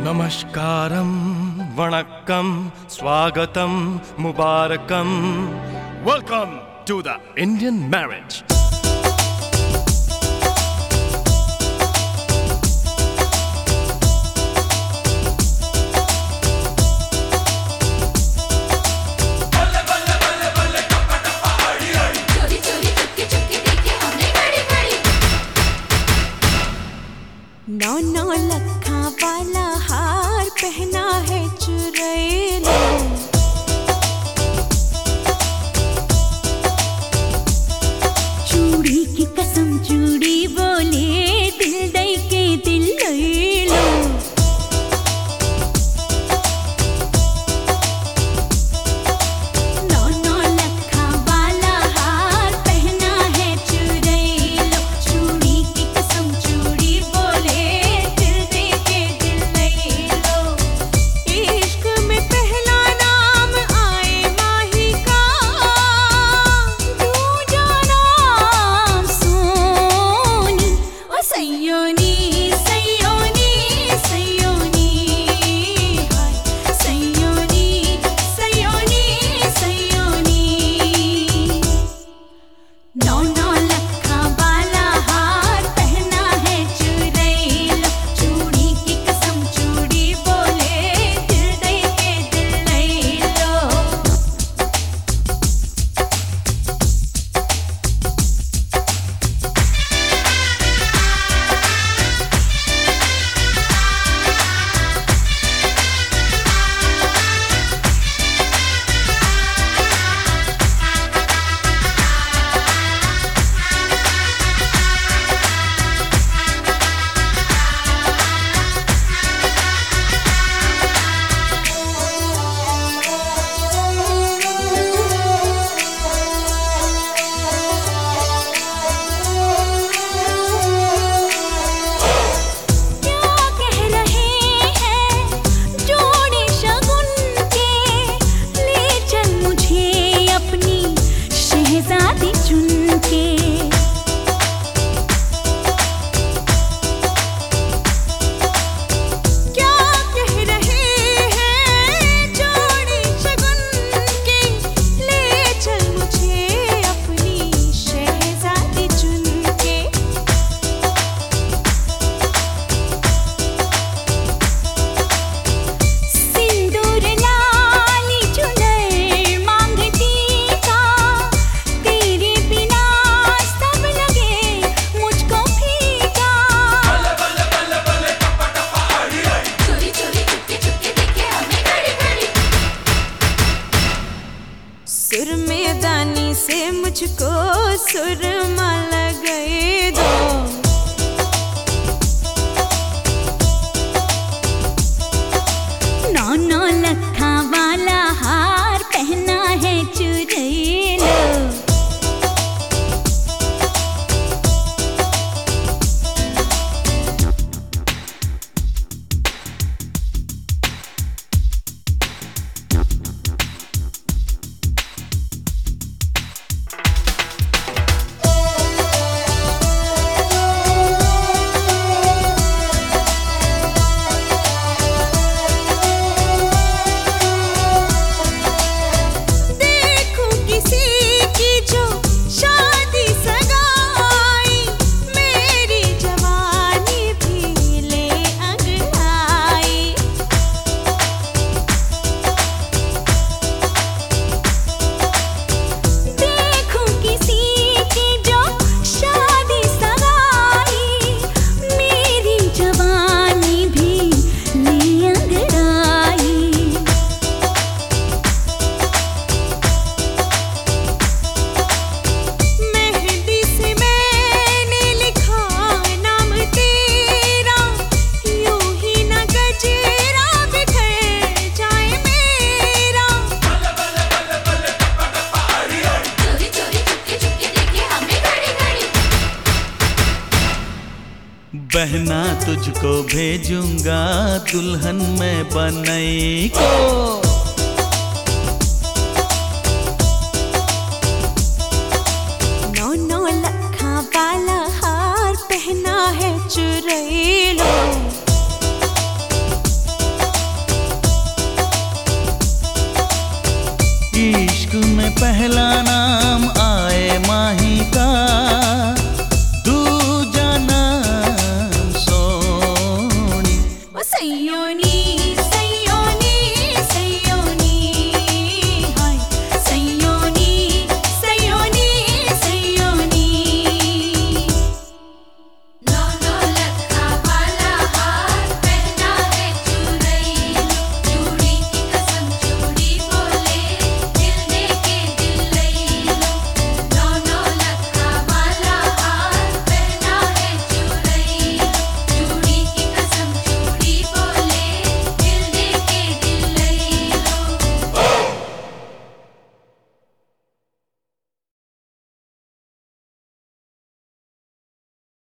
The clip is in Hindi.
नमस्कारम, वणक्कम, स्वागतम, मुबारकम. Welcome to the Indian marriage. नौ नौ लखा वाला हार पहना है चुरैलो, चूड़ी की कसम चूड़ी बोले दिल दई के दिल ले लो. नौ नौ लखा वाला हार पहना है चुरैलो, चूड़ी की कसम चूड़ी बोले सुरमेदानी से मुझको सुरमा लगाए दो. नौ नौ लखा वाला हार पहना है चुरैलो. बहना तुझको भेजूंगा दुल्हन मैं बनई को.